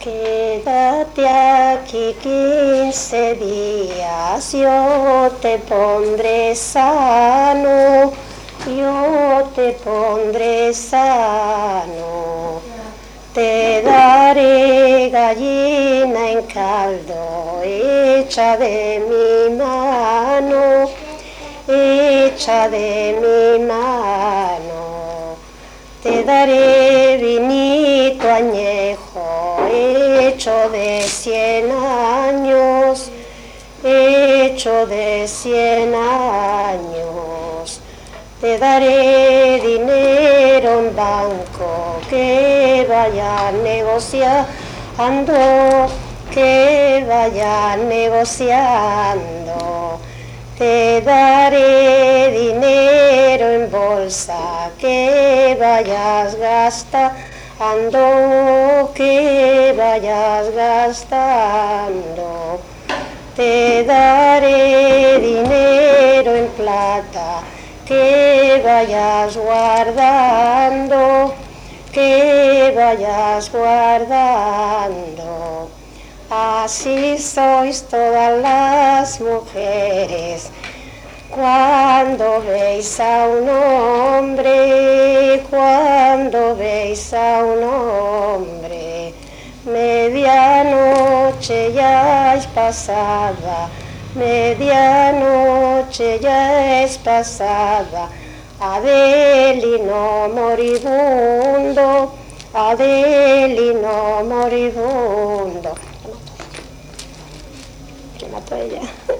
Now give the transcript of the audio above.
Quédate aquí 15 días, yo te pondré sano, yo te pondré sano. Te daré gallina en caldo, hecha de mi mano, hecha de mi mano. Te daré vinito añejo, hecho de 100 años, hecho de 100 años. Te daré dinero en banco, que vaya negociando, que vaya negociando. Te daré dinero en bolsa, que vayas gastando, que vayas gastando. Te daré dinero en plata, que vayas guardando, que vayas guardando. Así sois todas las mujeres, cuando veis a un hombre, cuando veis a un hombre. Medianoche ya es pasada, medianoche ya es pasada. Adelino moribundo, Adelino moribundo. Que mató ella.